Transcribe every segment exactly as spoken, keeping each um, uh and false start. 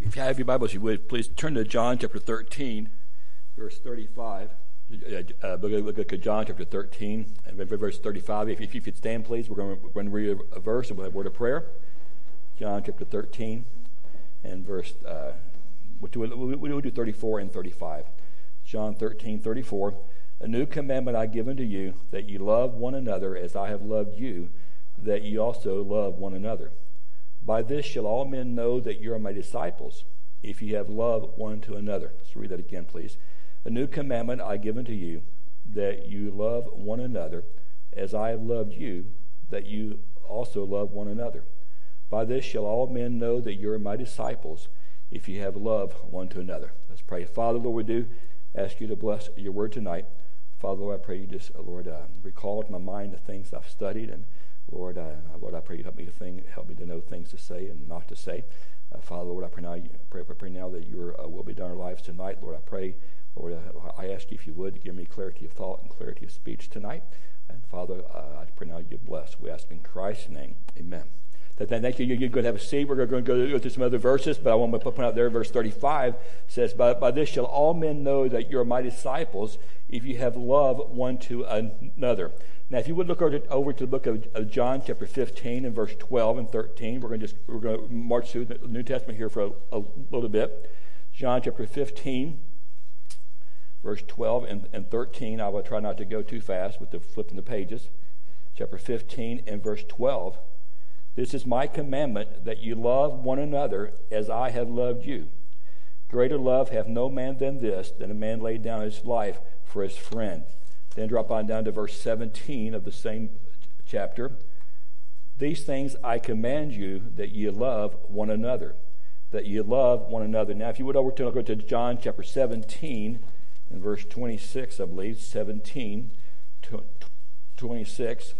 If you have your Bibles, you would please turn to John chapter thirteen, verse thirty-five. Uh, look at John chapter thirteen, and verse thirty-five. If, if you could stand, please, we're going, to, we're going to read a verse and we'll have a word of prayer. John chapter thirteen, and verse, uh, we'll, do, we'll do thirty-four and thirty-five. John thirteen, thirty-four. A new commandment I give unto you, that you love one another as I have loved you, that ye also love one another. By this shall all men know that you are my disciples, if ye have love one to another. Let's read that again, please. A new commandment I give unto you, that you love one another, as I have loved you, that you also love one another. By this shall all men know that you are my disciples, if ye have love one to another. Let's pray. Father, Lord, we do ask you to bless your word tonight. Father, Lord, I pray you just, Lord, uh, recall to my mind the things I've studied, and Lord, uh, Lord, I pray you help me to think, help me to know things to say and not to say. Uh, Father, Lord, I pray now, pray, pray now that your uh, will be done in our lives tonight. Lord, I pray, Lord, uh, I ask you if you would to give me clarity of thought and clarity of speech tonight. And Father, uh, I pray now you bless. We ask in Christ's name, amen. Thank you. You're going to have a seat. We're going to go through some other verses, but I want to point out there, verse thirty-five says, by, by this shall all men know that you're my disciples, if you have love one to another. Now, if you would look over to, over to the book of, of John, chapter fifteen, and verse twelve and thirteen, we're going to just we're going to march through the New Testament here for a, a little bit. John, chapter fifteen, verse twelve and, and thirteen. I will try not to go too fast with the flipping the pages. Chapter fifteen and verse twelve. This is my commandment, that you love one another as I have loved you. Greater love hath no man than this, that a man lay down his life for his friend. Then drop on down to verse seventeen of the same chapter. These things I command you, that ye love one another. That ye love one another. Now, if you would over to, go to John chapter seventeen, and verse twenty-six, I believe, seventeen, twenty-six.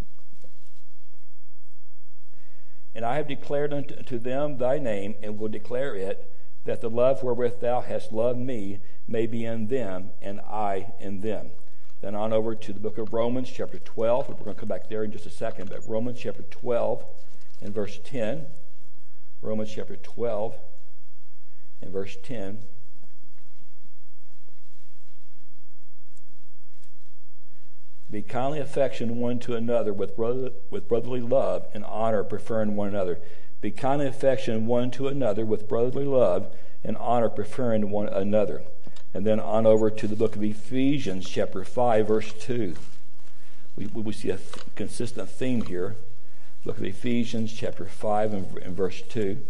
And I have declared unto them thy name, and will declare it, that the love wherewith thou hast loved me may be in them, and I in them. Then on over to the book of Romans, chapter twelve. We're going to come back there in just a second, but Romans chapter twelve and verse ten. Romans chapter twelve and verse ten. Be kindly affectioned one to another with brother, with brotherly love and honor, preferring one another. Be kindly affectioned one to another with brotherly love and honor, preferring one another. And then on over to the book of Ephesians, chapter five, verse two. We, we see a th- consistent theme here. Book of Ephesians, chapter five, and, and verse two.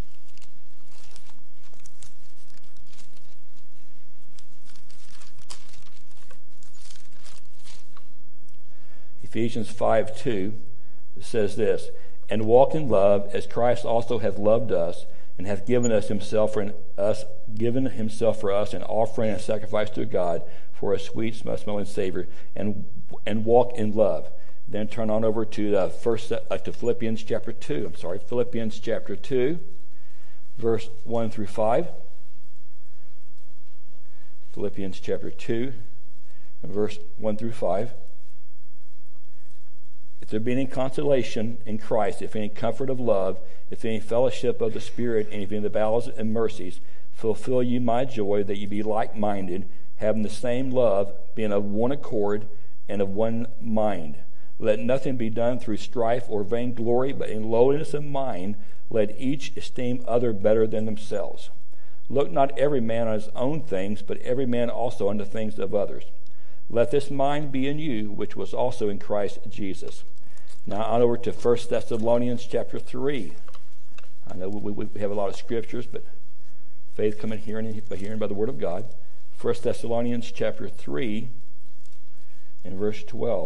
Ephesians five, two says this, and walk in love as Christ also hath loved us, and hath given us himself for us, given himself for us, an offering and sacrifice to God for a sweet smelling savor, and and walk in love. Then turn on over to the first uh, to Philippians chapter two. I'm sorry, Philippians chapter two, verse one through five. Philippians chapter two, verse one through five. If there be any consolation in Christ, if any comfort of love, if any fellowship of the Spirit, and if any of the bowels and mercies, fulfill ye my joy, that ye be like-minded, having the same love, being of one accord and of one mind. Let nothing be done through strife or vainglory, but in lowliness of mind, let each esteem other better than themselves. Look not every man on his own things, but every man also on the things of others. Let this mind be in you, which was also in Christ Jesus. Now on over to First Thessalonians chapter three. I know we, we have a lot of scriptures, but faith coming hearing by hearing by the word of God. First Thessalonians chapter three and verse twelve.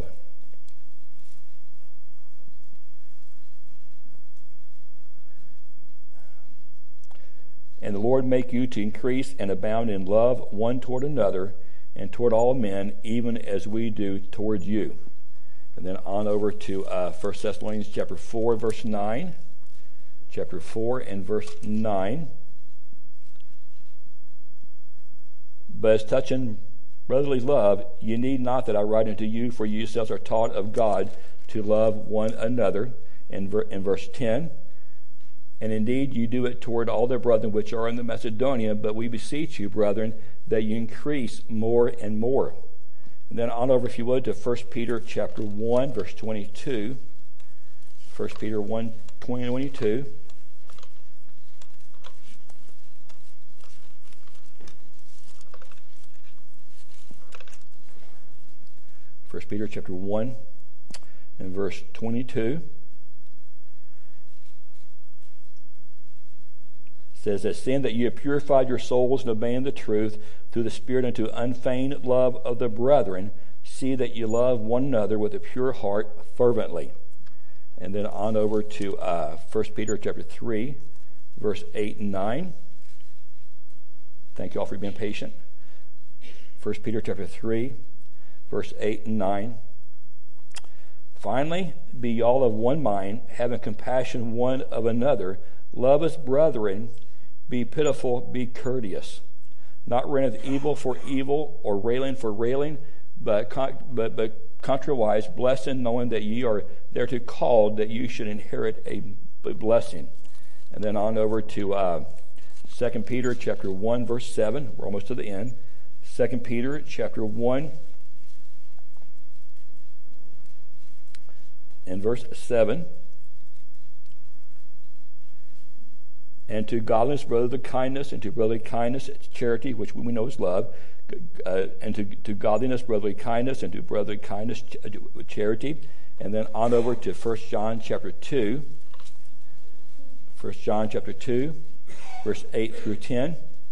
And the Lord make you to increase and abound in love one toward another, and toward all men, even as we do toward you. And then on over to uh, First Thessalonians chapter four, verse nine. Chapter four and verse nine. But as touching brotherly love, ye need not that I write unto you, for you yourselves are taught of God to love one another. In, ver- in verse ten, And indeed you do it toward all the brethren which are in the Macedonia, but we beseech you, brethren, that you increase more and more. And then on over, if you would, to First Peter chapter one, verse twenty-two. First Peter one, twenty, twenty-two. First Peter chapter one and verse twenty-two. Says that seeing that you have purified your souls in obeying the truth through the Spirit unto unfeigned love of the brethren, see that you love one another with a pure heart fervently. And then on over to uh, First Peter chapter three, verse eight and nine. Thank you all for being patient. First Peter chapter three, verse eight and nine. Finally, be all of one mind, having compassion one of another, love as brethren, be pitiful, be courteous, not reigneth evil for evil, or railing for railing, but con- but but contrariwise, blessed, knowing that ye are thereto called, that you should inherit a blessing. And then on over to uh, Second Peter chapter one, verse seven. We're almost to the end. Second Peter chapter one and verse seven. And to godliness, brotherly kindness, and to brotherly kindness, charity, which we know is love, uh, and to, to godliness, brotherly kindness, and to brotherly kindness, ch- charity. And then on over to First John chapter two. First John chapter two, verse eight through ten.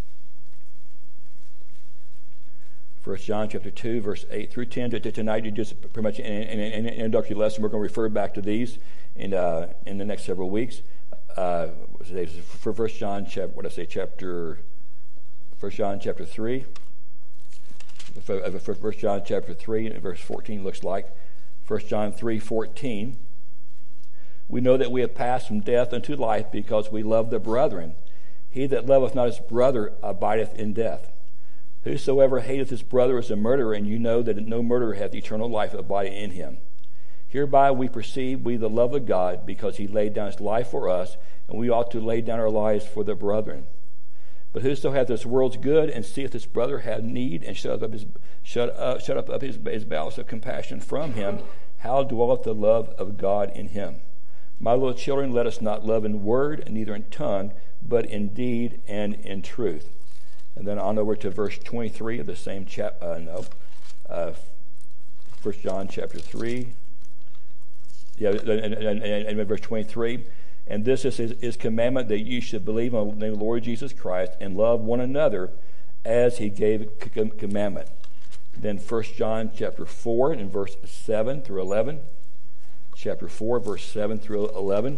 First John chapter two, verse eight through ten. Tonight, you just pretty much in an introductory lesson. We're going to refer back to these in uh, in the next several weeks. Uh, for First John, chapter, what did I say? Chapter First John chapter three. For, for First John chapter three and verse fourteen looks like First John three fourteen. We know that we have passed from death unto life because we love the brethren. He that loveth not his brother abideth in death. Whosoever hateth his brother is a murderer, and you know that no murderer hath eternal life abiding in him. Hereby we perceive we the love of God, because he laid down his life for us, and we ought to lay down our lives for the brethren. But whoso hath this world's good, and seeth his brother have need, and shut up his shut up shut up, up his, his bowels of compassion from him, how dwelleth the love of God in him? My little children, let us not love in word, and neither in tongue, but in deed and in truth. And then on over to verse twenty-three of the same chap. Uh, no, uh, First John chapter three. Yeah, and, and, and, and verse twenty-three. And this is his, his commandment, that you should believe on the name of the Lord Jesus Christ and love one another as he gave a commandment. Then First John chapter four and verse seven through eleven. Chapter four, verse seven through eleven.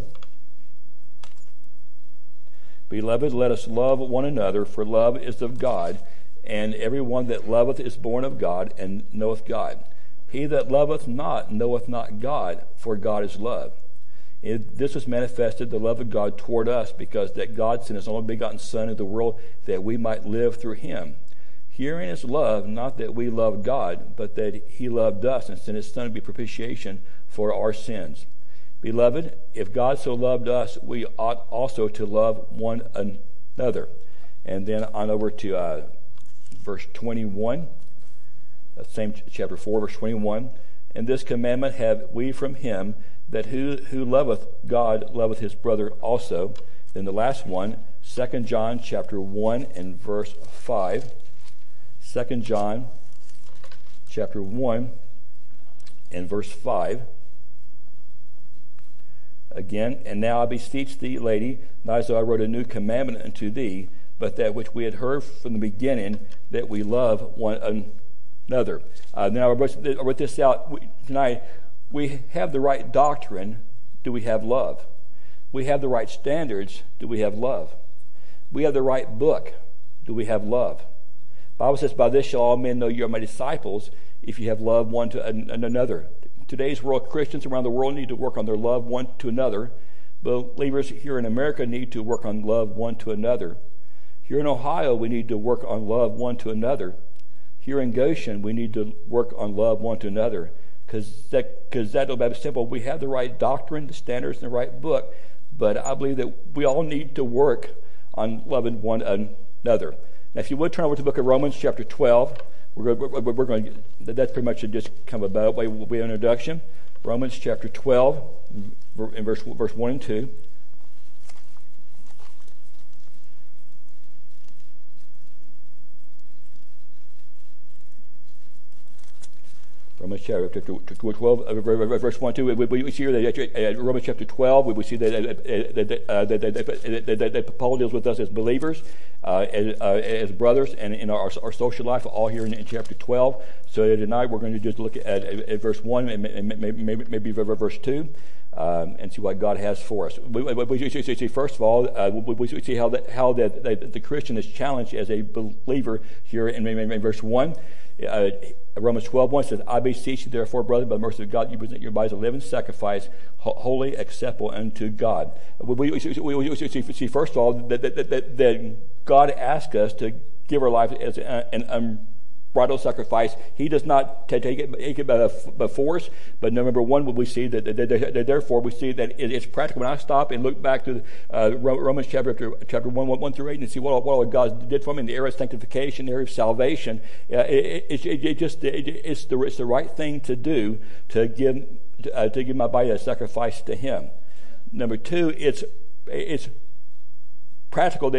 Beloved, let us love one another, for love is of God, and every one that loveth is born of God, and knoweth God. He that loveth not knoweth not God, for God is love. It, this was manifested, the love of God toward us, because that God sent his only begotten Son into the world, that we might live through him. Herein is love, not that we loved God, but that he loved us and sent his Son to be propitiation for our sins. Beloved, if God so loved us, we ought also to love one another. And then on over to uh, verse twenty-one, uh, same ch- chapter four, verse twenty-one. And this commandment have we from him, that who, who loveth God loveth his brother also. Then the last one, Second John chapter one and verse five. Second John chapter one and verse five. Again, and now I beseech thee, lady, not as though I wrote a new commandment unto thee, but that which we had heard from the beginning, that we love one another. Uh, now I wrote, I wrote this out we, tonight. We have the right doctrine. Do we have love? We have the right standards. Do we have love? We have the right book. Do we have love? The Bible says, by this shall all men know you are my disciples, if you have love one to another. Today's world, Christians around the world need to work on their love one to another. Believers here in America need to work on love one to another. Here in Ohio, we need to work on love one to another. Here in Goshen, we need to work on love one to another. Because that, cause that'll be simple. We have the right doctrine, the standards, and the right book. but I believe that we all need to work on loving one another. Now, if you would turn over to the book of Romans, chapter twelve, we're going, we're, we're going to, that's pretty much just kind of a way, way introduction. Romans chapter twelve, in verse verse one and two. Romans chapter twelve, verse one, two. We see here that Romans chapter twelve, we see that Paul deals with us as believers, uh, as, uh, as brothers, and in our, our social life, all here in, in chapter twelve. So tonight we're going to just look at, at, at verse one and maybe, maybe, maybe verse two. Um, and see what God has for us. We, we, we see, first of all, uh, we, we see how that how that the, the Christian is challenged as a believer here in, in, in verse one. Uh, Romans twelve one says, I beseech you, therefore, brother, by the mercy of God, you present your bodies a living sacrifice, holy, acceptable unto God. We, we, we, we see, see, first of all, that, that, that, that God asks us to give our life as an unbridled sacrifice. He does not take it, take it by, by force, but number one, we see that, that, that, that therefore we see that it, it's practical. When I stop and look back to uh, Romans chapter chapter one, one, one through eight and see what, what all God did for me in the area of sanctification, the area of salvation, uh, it, it, it, it just it, it's the it's the right thing to do to give uh, to give my body a sacrifice to Him. Number two, it's it's practical.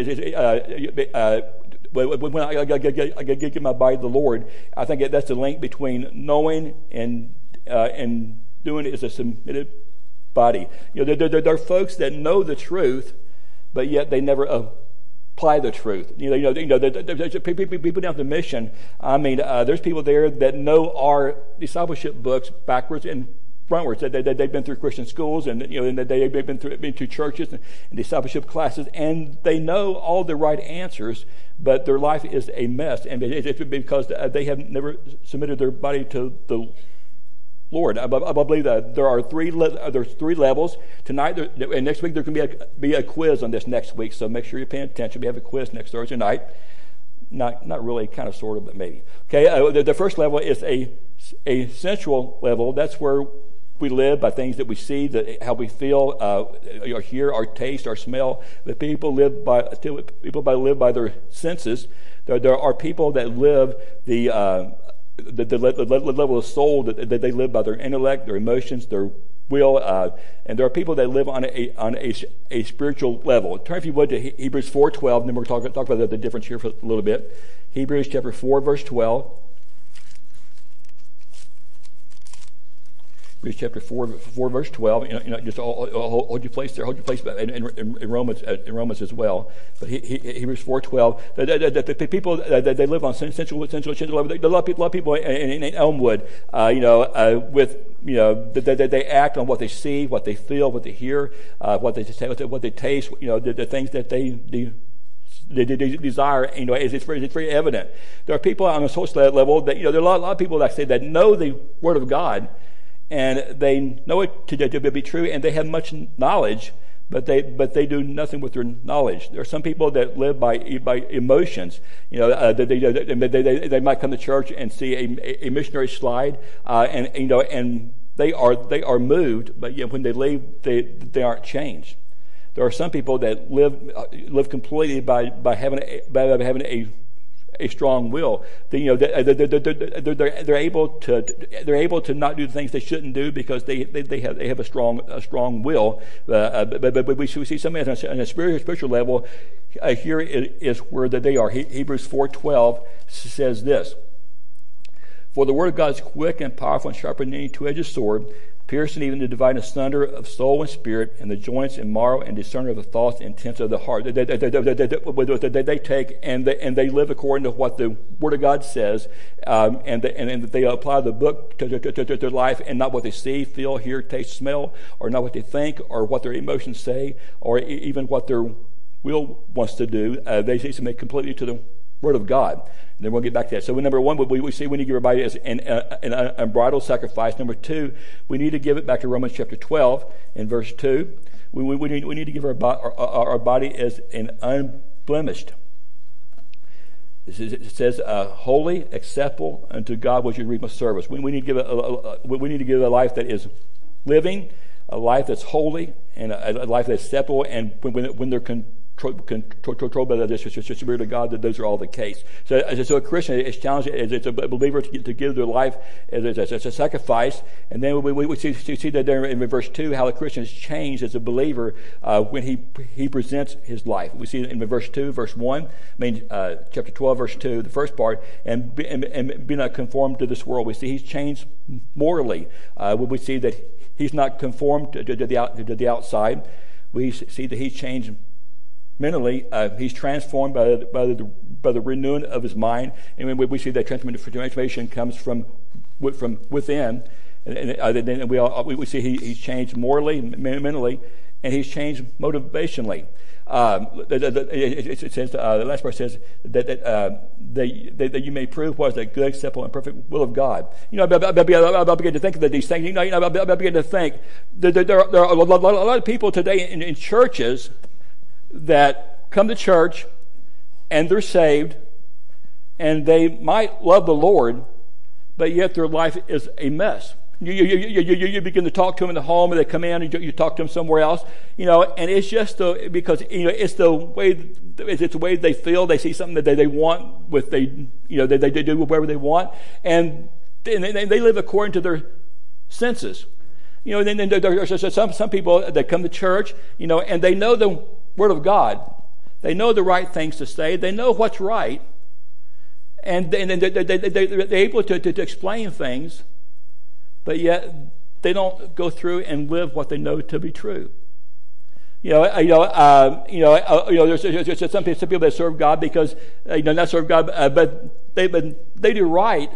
Uh, uh, When I, I, I, I give my body to the Lord, I think that's the link between knowing and uh, and doing it as a submitted body. You know, there, there, there are folks that know the truth, but yet they never apply the truth. You know, you know, you know there, there's people, people down at the mission. I mean, uh, there's people there that know our discipleship books backwards and frontwards. They, they, they've been through Christian schools, and you know, and they've been through been to churches and, and discipleship classes, and they know all the right answers, but their life is a mess, and it's because they have never submitted their body to the Lord. I, I believe that there are three le- there's three levels tonight, there, and next week there can be a be a quiz on this next week. So make sure you're paying attention. We have a quiz next Thursday night. Not not really, kind of, sort of, but maybe. Okay, uh, the, the first level is a a sensual level. That's where we live by things that we see, that how we feel, uh, or hear, our taste, our smell. The people live by people by live by their senses. There, there are people that live the uh, the, the, the level of soul that, that they live by their intellect, their emotions, their will, uh, and there are people that live on a on a, a spiritual level. Turn, if you would, to Hebrews four twelve, and then we'll talk talk about the, the difference here for a little bit. Hebrews chapter four, verse twelve. Hebrews chapter four, four verse twelve. You know, you know just hold, hold your place there. Hold your place in, in, in Romans, in Romans as well. But he, he, Hebrews four twelve. The, the, the, the people that they live on sensual, sensual, sensual level. A lot of people, a lot of people in, in Elmwood, uh, you know, uh, with you know, they, they, they act on what they see, what they feel, what they hear, uh, what they what they taste. You know, the, the things that they do. The, the, the desire, you know, is it's very, it's very evident. There are people on a social level that, you know, there are a lot, a lot of people that say that know the Word of God, and they know it to, to be true, and they have much knowledge, but they but they do nothing with their knowledge. There are some people that live by by emotions. You know, uh, they, they, they, they they might come to church and see a, a missionary slide, uh, and you know, and they are they are moved, but yet when they leave, they they aren't changed. There are some people that live uh, live completely by by having a, by having a a strong will. They, you know, they're, they're, they're, they're, they're able to they're able to not do the things they shouldn't do because they they, they have they have a strong a strong will. Uh, but, but, but we see somebody on a spiritual spiritual level. Uh, here is where that they are. He, Hebrews four twelve says this: "For the word of God is quick and powerful and sharper than any two-edged sword, piercing even to divide asunder of soul and spirit, and the joints and marrow, and discerner of the thoughts and intents of the heart." They, they, they, they, they, they, they take and they, and they live according to what the Word of God says, um, and, they, and, and they apply the book to, to, to, to their life, and not what they see, feel, hear, taste, smell, or not what they think, or what their emotions say, or even what their will wants to do. Uh, they say something completely to the Word of God. And then we'll get back to that. So number one, we, we see we need to give our body as an, uh, an unbridled sacrifice. Number two, we need to give it back to Romans chapter twelve in verse two. We, we, we, need, we need to give our, our, our body as an unblemished. It says, uh, holy, acceptable unto God was your reasonable service. We, we need to give a, a, a we need to give a life that is living, a life that's holy and a, a life that's acceptable, and when, when, when they're con- controlled by the Spirit of God, that those are all the case. So, so a Christian is challenged as it's a believer to, to give their life as, as, as a sacrifice. And then we, we see, see that there in verse two how a Christian is changed as a believer uh, when he he presents his life. We see in verse two, verse one, I mean uh, chapter twelve, verse two, the first part, and be, and, and be not conformed to this world. We see he's changed morally. Uh, we see that he's not conformed to, to, to, the, out, to the outside. We see that he's changed mentally. Uh, he's transformed by, by, the, by the renewing of his mind. And we, we see that transformation comes from from within. And, and uh, then we, all, we see he, he's changed morally, mentally, and he's changed motivationally. Um, the, the, the, it says uh, the last part says that that, uh, that, that, that you may prove what is the good, acceptable, and perfect will of God. You know, I begin to think of these things. You know, I begin to think that there are, there are a, lot, a lot of people today in, in churches that come to church and they're saved and they might love the Lord, but yet their life is a mess. You, you, you, you, you begin to talk to them in the home, and they come in, and you, you talk to them somewhere else, you know, and it's just the, because, you know, it's the way, it's the way they feel. They see something that they, they want with, they, you know, they, they do whatever they want, and they, they live according to their senses. You know, and then there's some, some people that come to church, you know, and they know the Word of God. They know the right things to say. They know what's right. And then they, they, they, they, they're able to, to, to explain things, but yet they don't go through and live what they know to be true. You know, you know, uh, you know, uh, you know. There's, there's some, people, some people that serve God because uh, you know, not serve God, uh, but they, but they do right,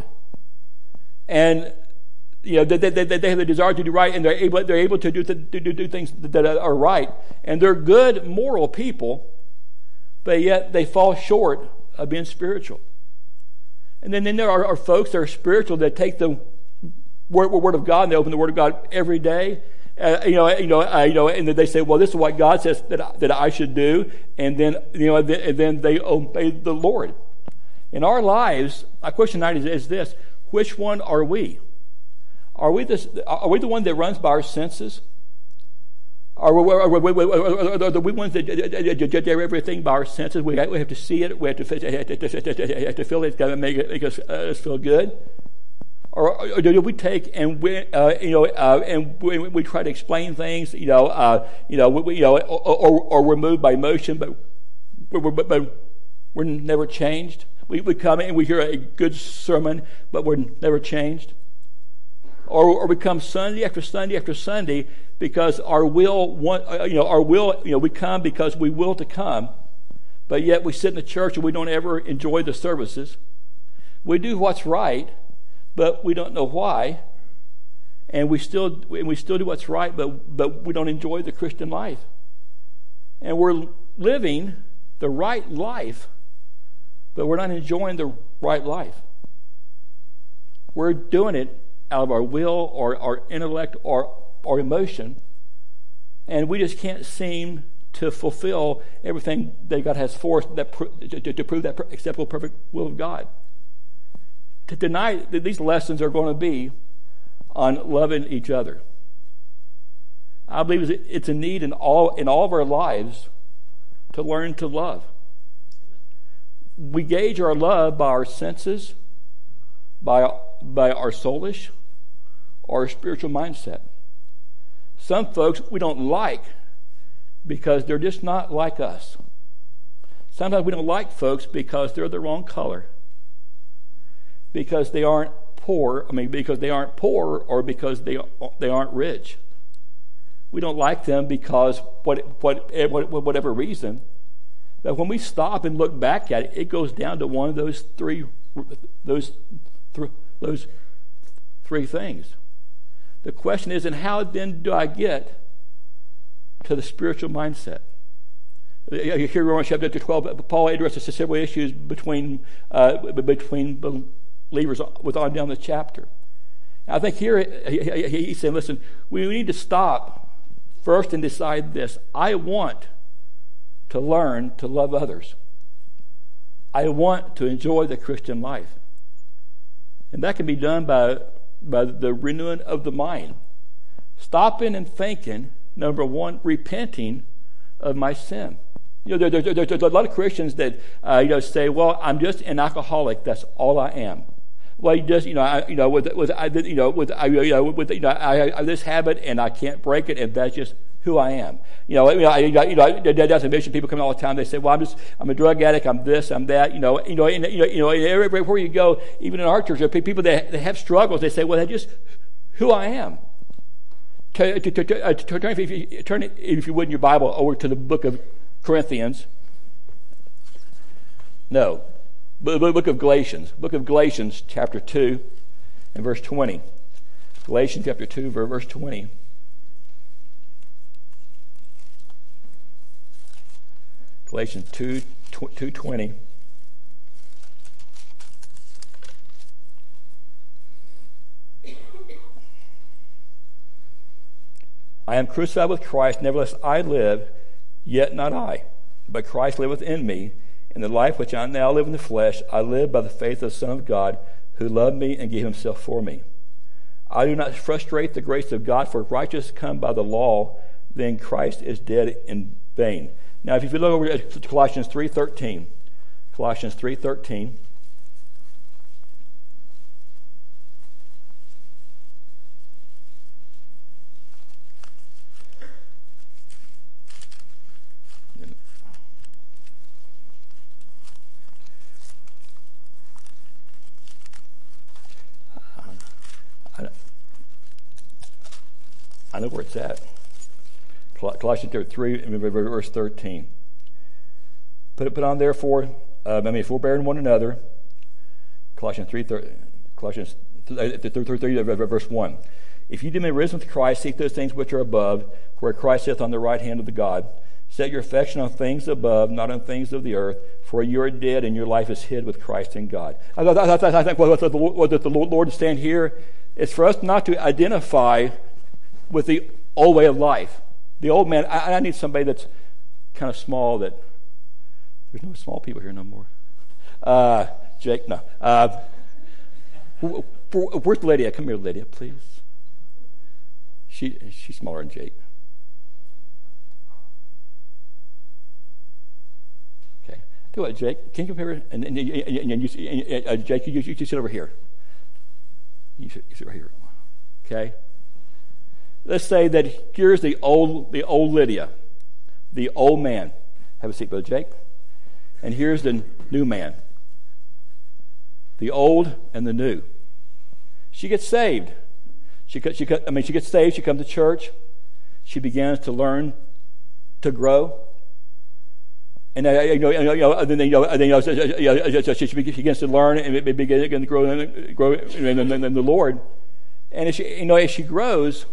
and you know, they, they, they have the desire to do right, and they're able, they're able to do, to do, do things that are right, and they're good, moral people, but yet they fall short of being spiritual. And then, then there are, are folks that are spiritual that take the word, word of God and they open the Word of God every day, uh, you know, you know, uh, you know, and then they say, "Well, this is what God says that I, that I should do," and then you know, then, and then they obey the Lord. In our lives, my question tonight is, is this: which one are we? Are we this? Are we the one that runs by our senses? Are we, are we, are we ones that judge everything by our senses? We have, we have to see it. We have to, have to, have to feel it. It's got to make, it, make us, uh, us feel good. Or, or do we take and we, uh, you know, uh, and we, we try to explain things, you know, uh, you know, we, you know, or, or, or we're moved by emotion, but we're, but, but we're never changed. We, we come in and we hear a good sermon, but we're never changed. Or, or we come Sunday after Sunday after Sunday because our will, want, you know, our will, you know, we come because we will to come, but yet we sit in the church and we don't ever enjoy the services. We do what's right, but we don't know why, and we still and we still do what's right, but but we don't enjoy the Christian life, and we're living the right life, but we're not enjoying the right life. We're doing it out of our will or our intellect or our emotion, and we just can't seem to fulfill everything that God has for us that to, to, to prove that acceptable, perfect will of God. Tonight, these lessons are going to be on loving each other. I believe it's a need in all in all of our lives to learn to love. We gauge our love by our senses, by by our soulish, or our spiritual mindset. Some folks we don't like because they're just not like us. Sometimes we don't like folks because they're the wrong color, because they aren't poor. I mean, because they aren't poor, or because they they aren't rich. We don't like them because what what whatever reason. But when we stop and look back at it, it goes down to one of those three those th- those three things. The question is, and how then do I get to the spiritual mindset? Here in Romans chapter twelve, Paul addresses several issues between uh, between believers with on down the chapter. I think here he's saying, listen, we need to stop first and decide this. I want to learn to love others. I want to enjoy the Christian life. And that can be done by, by the renewing of the mind. stopping and thinking, number one, repenting of my sin. You know, there, there, there, there's a lot of Christians that uh, you know say, "Well, I'm just an alcoholic. That's all I am." Well, you just you know, I, you know, with with I, you know, with I, you know, with you know, I, I have this habit and I can't break it, and that's just who I am. You know, you know, I, you know, that's a mission. People come all the time. They say, "Well, I'm just, I'm a drug addict. I'm this, I'm that." You know, you know, and, you know, you know, everywhere you go, even in our church, there are people that, that have struggles. They say, "Well, that's just who I am." Turn, if you, turn, if you would, in your Bible over to the book of Corinthians. No, book of Galatians. Book of Galatians, chapter two, and verse twenty. Galatians chapter two, verse twenty. Galatians two, two twenty. I am crucified with Christ, nevertheless I live, yet not I, but Christ liveth in me. In the life which I now live in the flesh, I live by the faith of the Son of God, who loved me and gave himself for me. I do not frustrate the grace of God, for if righteousness come by the law, then Christ is dead in vain. Now, if you look over at Colossians three thirteen, Colossians three thirteen. I know where it's at. Colossians three, verse thirteen. Put put on therefore, uh, I mean, forbearing one another. Colossians three, Colossians three, verse one. If you have been risen with Christ, seek those things which are above, where Christ sitteth on the right hand of the God. Set your affection on things above, not on things of the earth, for you are dead, and your life is hid with Christ in God. I, I, I, I think what the, what the Lord is saying here is for us not to identify with the old way of life. The old man, I, I need somebody that's kind of small, that there's no small people here no more. Uh, Jake, no. Uh, where's Lydia? Come here, Lydia, please. She She's smaller than Jake. Okay. Do what, Jake? Can you come here? And, and, and, and you, and, uh, Jake, you, you, you sit over here. You sit, you sit right here. Okay. Let's say that here's the old, the old Lydia, the old man. Have a seat, Brother Jake. And here's the new man, the old and the new. She gets saved. She, she, I mean, she gets saved. She comes to church. She begins to learn, to grow. And uh, you know, you know, and then you know, and then, you know, she begins to learn and begins to grow, grow in, in, in the Lord. And as she, you know, as she grows,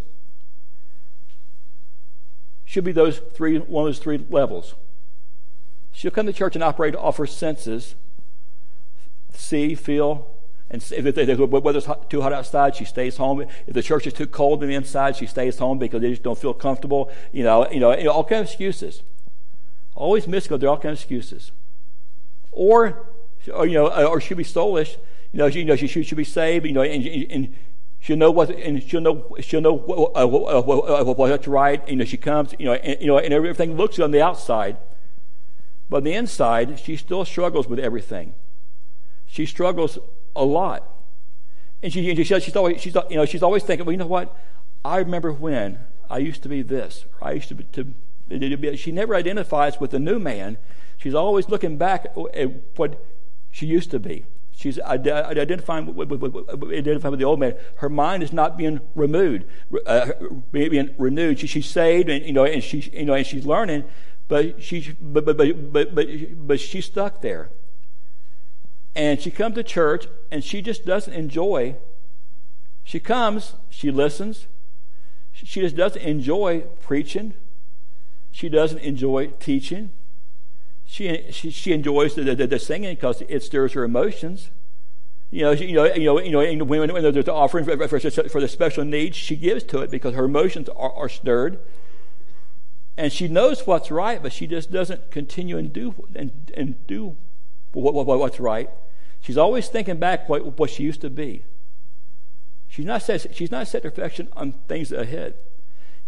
she'll be those three, one of those three levels. She'll come to church and operate off her senses, see, feel, and if it, whether it's hot, too hot outside, she stays home. If the church is too cold on the inside, she stays home because they just don't feel comfortable. You know, you know, all kinds of excuses. Always mystical. There are all kinds of excuses. Or, or you know, or she'll be soulish. You know, she, you know, she should be saved. You know, and, and she'll know what, and she'll know, she'll know what, uh, what, what's right. You know, she comes. You know, and, you know, and everything looks good on the outside, but on the inside, she still struggles with everything. She struggles a lot, and she, she she's always, she's, you know, she's always thinking, well, you know what? I remember when I used to be this, or I used to be. To, She never identifies with the new man. She's always looking back at what she used to be. She's identifying with, with, with, identifying with the old man. Her mind is not being renewed, uh, being renewed. She, she's saved, and you know, and she's you know, and she's learning, but she's but but but but but, but she's stuck there. And she comes to church, and she just doesn't enjoy. She comes, she listens. She just doesn't enjoy preaching. She doesn't enjoy teaching. She she, she enjoys the, the, the singing because it stirs her emotions. You know, she, you know, you know, you know. When, when there's an offering for, for, for the special needs, she gives to it because her emotions are, are stirred, and she knows what's right, but she just doesn't continue and do and and do what, what, what's right. She's always thinking back what what she used to be. She's not set. She's not set her affection on things ahead.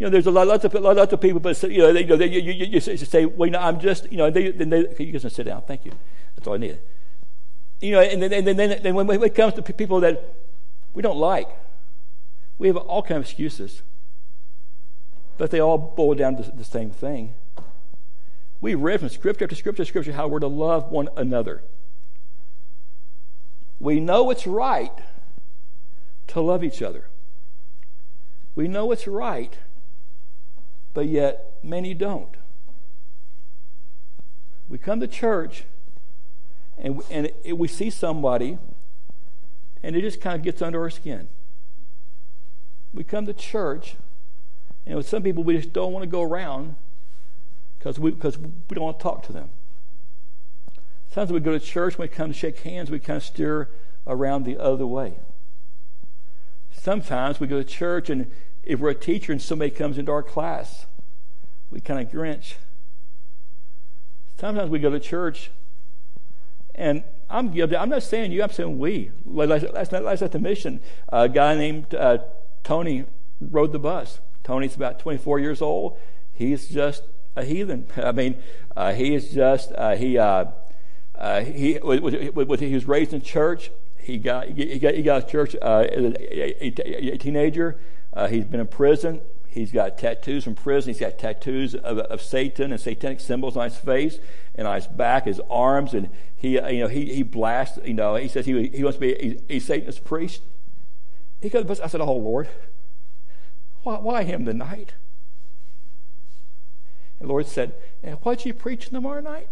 You know, there's a lot, lots of lots of people, but you know, they, you, know, they, you, you, you say, "Well, you know, I'm just," you know, they, then they, okay, you guys can sit down. Thank you. That's all I needed. You know, and then, and then, then, then when it comes to people that we don't like, we have all kinds of excuses, but they all boil down to the same thing. We read from scripture after scripture after scripture how we're to love one another. We know it's right to love each other. We know it's right, but yet many don't. We come to church and, and it, we see somebody and it just kind of gets under our skin. We come to church and with some people we just don't want to go around because we, because we don't want to talk to them. Sometimes we go to church, when we come to shake hands, we kind of steer around the other way. Sometimes we go to church and if we're a teacher and somebody comes into our class, we kind of grinch. Sometimes we go to church and I'm guilty. I'm not saying you, I'm saying we. Last night, last night at the mission, a guy named uh, Tony rode the bus. Tony's about twenty-four years old. He's just a heathen. I mean, uh, he is just, uh, he, uh, uh, he, was, was, he was raised in church. He got, he got, he got a church uh, as a, a, a teenager. Uh, he's been in prison. He's got tattoos from prison. He's got tattoos of, of Satan and satanic symbols on his face and on his back, his arms, and he, you know, he he blasts. You know, he says he he wants to be a, a Satanist priest. He goes, I said, "Oh Lord, why, why him tonight?" And the Lord said, "And what'd you preach tomorrow night?"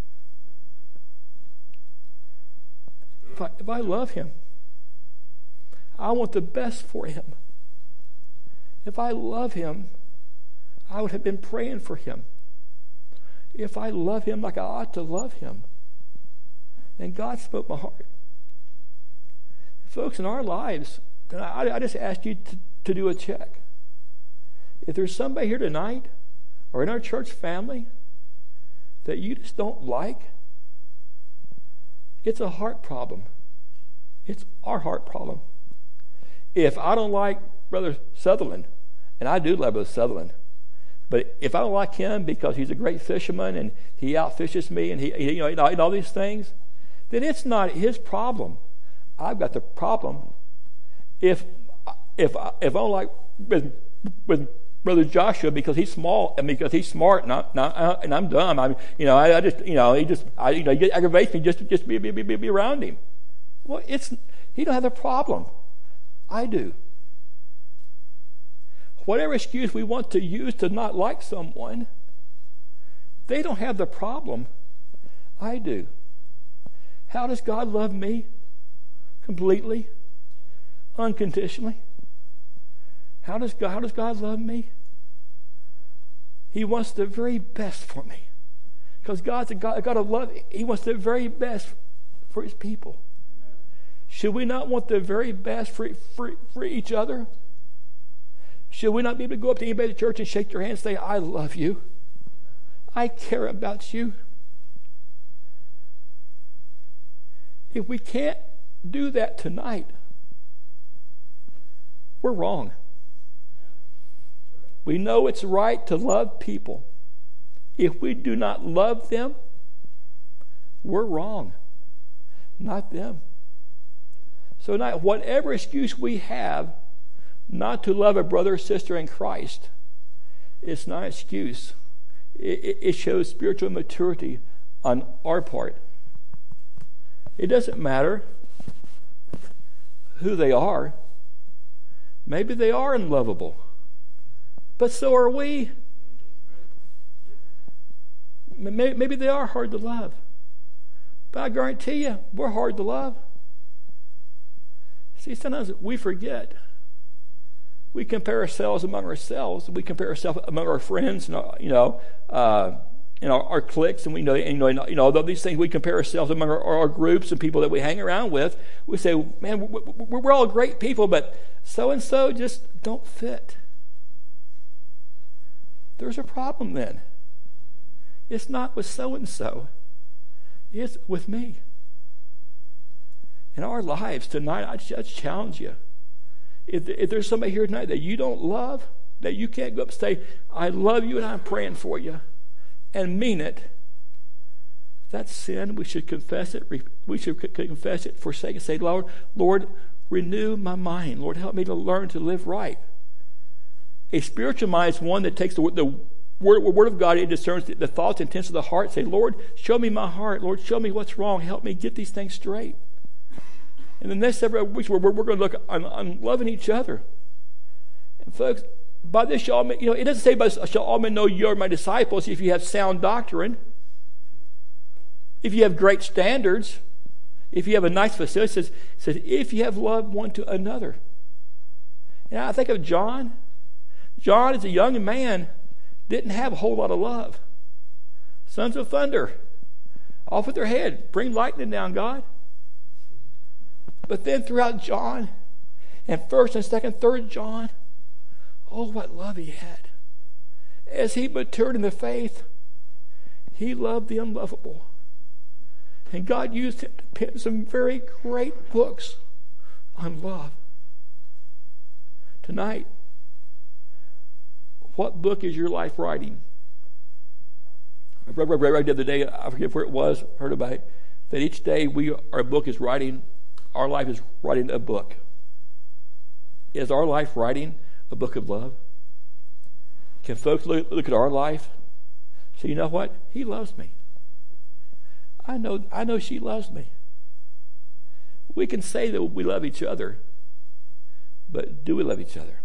If I, if I love him, I want the best for him. If I love him, I would have been praying for him. If I love him like I ought to love him. And God spoke my heart. Folks, in our lives, I, I just ask you to, to do a check. If there's somebody here tonight or in our church family that you just don't like, it's a heart problem. It's our heart problem. If I don't like Brother Sutherland, and I do love Brother Sutherland, but if I don't like him because he's a great fisherman and he outfishes me and he, he you know, and all these things, then it's not his problem. I've got the problem. If if if I don't like with, with Brother Joshua because he's small and because he's smart and, I, and, I, and I'm dumb, I you know I, I just you know he just I you know he aggravates me just to just be be, be be around him. Well, it's he don't have the problem. I do. Whatever excuse we want to use to not like someone, they don't have the problem. I do. How does God love me? Completely, unconditionally. How does God, how does God love me? He wants the very best for me. Because God's a God, a God of love. He wants the very best for his people. Amen. Should we not want the very best for, for, for each other? Should we not be able to go up to anybody at church and shake their hand and say, "I love you. I care about you"? If we can't do that tonight, we're wrong. We know it's right to love people. If we do not love them, we're wrong, not them. So tonight, whatever excuse we have not to love a brother or sister in Christ, it's not an excuse. It, it shows spiritual maturity on our part. It doesn't matter who they are. Maybe they are unlovable, but so are we. Maybe, maybe they are hard to love, but I guarantee you, we're hard to love. See, sometimes we forget. We compare ourselves among ourselves. We compare ourselves among our friends, and our, you know, uh, and our, our cliques, and we know, and, you know, and, you know, all these things. We compare ourselves among our, our groups and people that we hang around with. We say, "Man, we're, we're all great people, but so and so just don't fit." There's a problem then. It's not with so and so. It's with me. In our lives tonight, I just challenge you. If, if there's somebody here tonight that you don't love, that you can't go up and say, I love you and I'm praying for you, and mean it. That's sin. We should confess it. We should confess it, forsake it. Say, Lord, Lord, renew my mind. Lord, help me to learn to live right. A spiritual mind is one that takes the, the word, word of God. It discerns the, the thoughts and intents of the heart. Say, Lord, show me my heart. Lord, show me what's wrong. Help me get these things straight. And the next several weeks, we're, we're going to look on, on loving each other. And folks, by this, y'all, you know, it doesn't say, by this, shall all men know you are my disciples if you have sound doctrine. If you have great standards, if you have a nice facility, it says, it says if you have love one to another. And I think of John. John, as a young man, didn't have a whole lot of love. Sons of thunder, off with their head, bring lightning down, God. But then throughout John, and first and second, third John, oh, what love he had. As he matured in the faith, he loved the unlovable. And God used him to pen some very great books on love. Tonight, what book is your life writing? I read, read, read the other day, I forget where it was, heard about it, that each day we our book is writing, our life is writing a book. Is our life writing a book of love? Can folks look, look at our life? Say, you know what? He loves me. I know, I know she loves me. We can say that we love each other, but do we love each other?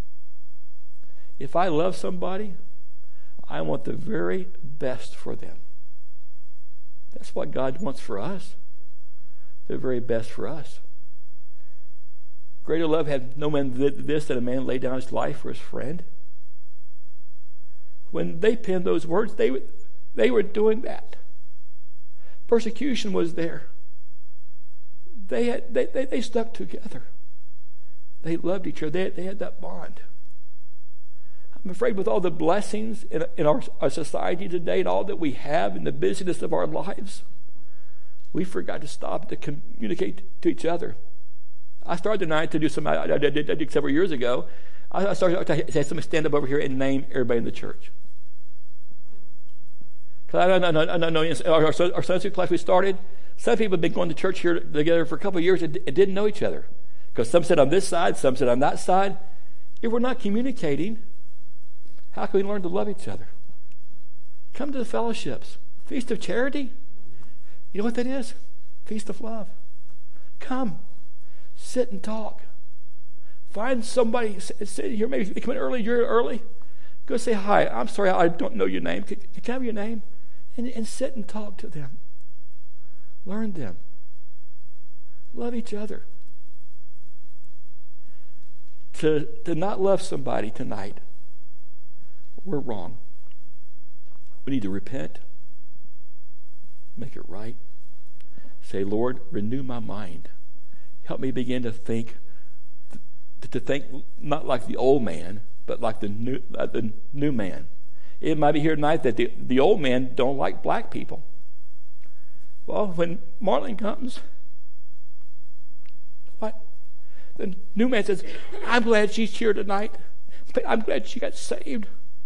If I love somebody, I want the very best for them. That's what God wants for us. The very best for us. Greater love had no man this than a man lay down his life for his friend. When they penned those words, they, they were doing that. Persecution was there. They had they, they, they stuck together. They loved each other. They, they had that bond. I'm afraid with all the blessings in, in our, our society today and all that we have in the busyness of our lives, we forgot to stop to communicate to each other. I started tonight to do some, I, I, did, I did several years ago. I, I started to have somebody stand up over here and name everybody in the church. Because I know, I know, I know our, our Sunday school class we started, some people have been going to church here together for a couple of years and, and didn't know each other. Because some said on this side, some said on that side. If we're not communicating, how can we learn to love each other? Come to the fellowships. Feast of Charity. You know what that is? Feast of Love. Come. Sit and talk. Find somebody sitting here, maybe come in early, you're early. Go say, hi, I'm sorry, I don't know your name. Can, can I have your name? And, and sit and talk to them. Learn them. Love each other. To, to not love somebody tonight, we're wrong. We need to repent. Make it right. Say, Lord, renew my mind. Help me begin to think, to think not like the old man, but like the new, uh, the new man. It might be here tonight that the, the old man don't like black people. Well, when Marlene comes, what? The new man says, I'm glad she's here tonight, but I'm glad she got saved.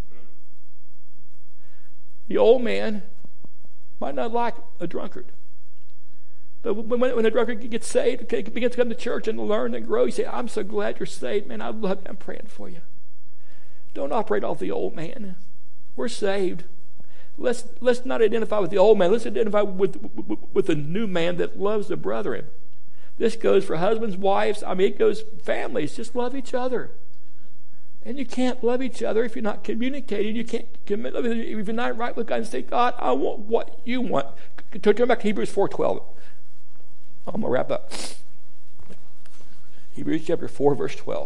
The old man might not like a drunkard. But when, when a drunkard gets saved, begins to come to church and learn and grow, you say, I'm so glad you're saved, man. I love you. I'm praying for you. Don't operate off the old man. We're saved. Let's let's not identify with the old man. Let's identify with, with, with the new man that loves the brethren. This goes for husbands, wives. I mean, it goes families. Just love each other. And you can't love each other if you're not communicating. You can't commit if you're not right with God and say, God, I want what you want. Turn back to Hebrews four twelve. I'm going to wrap up. Hebrews chapter four, verse twelve.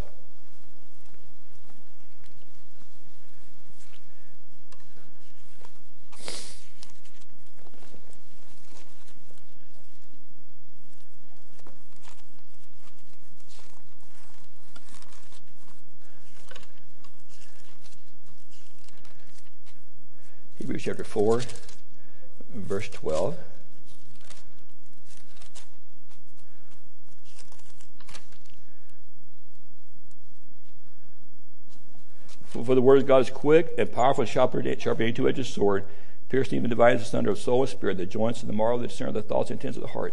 Hebrews chapter four, verse twelve. For, for the word of God is quick and powerful and sharper than any two-edged sword, piercing even dividing asunder of soul and spirit, the joints and the marrow, the discerner of the thoughts and intents of the heart.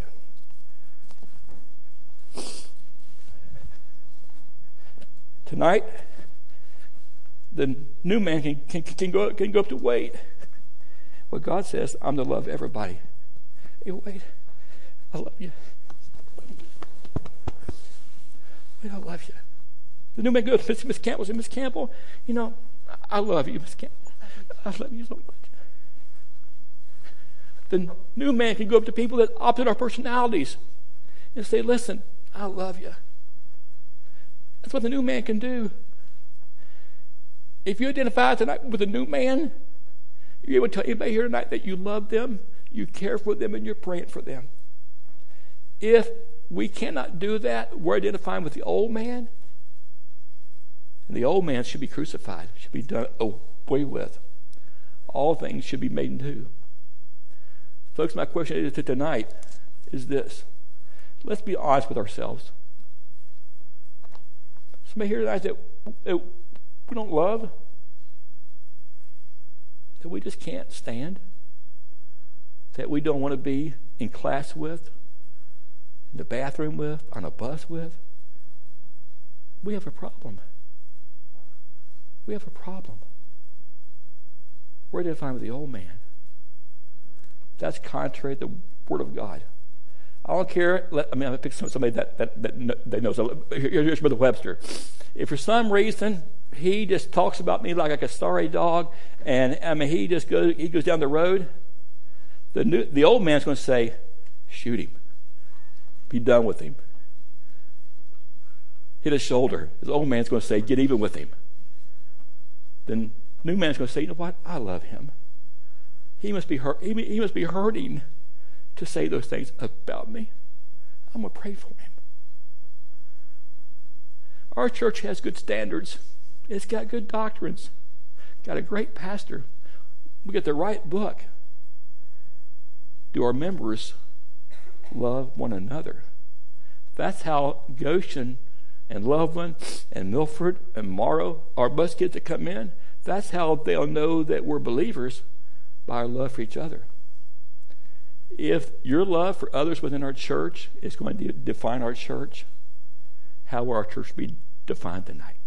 Tonight, the new man can, can, can, go, can go up to wait. What God says, I'm to love everybody. Hey, wait, I love you. Wait, I love you. The new man goes to Miss Campbell. Says, Miss Campbell, you know, I love you, Miss Campbell. I love you so much. The new man can go up to people that opposite our personalities and say, listen, I love you. That's what the new man can do. If you identify tonight with a new man, you're able to tell anybody here tonight that you love them, you care for them, and you're praying for them. If we cannot do that, we're identifying with the old man, and the old man should be crucified, should be done away with. All things should be made new. Folks, my question to tonight is this. Let's be honest with ourselves. Somebody here tonight that, that we don't love, that we just can't stand, that we don't want to be in class with, in the bathroom with, on a bus with. We have a problem. We have a problem. We're identifying with the old man. That's contrary to the Word of God. I don't care. Let, I mean, I pick somebody that that that, that knows. Here's Brother Webster. If for some reason he just talks about me like, like a sorry dog, and I mean he just goes he goes down the road, the new, the old man's going to say, shoot him. Be done with him. Hit his shoulder. His old man's going to say, get even with him. Then new man's going to say, you know what? I love him. He must be hurt. He, he must be hurting to say those things about me. I'm going to pray for him. Our church has good standards. It's got good doctrines. Got a great pastor. We get the right book. Do our members love one another? That's how Goshen and Loveland and Milford and Morrow, our bus kids that come in, that's how they'll know that we're believers, by our love for each other. If your love for others within our church is going to define our church, how will our church be defined tonight?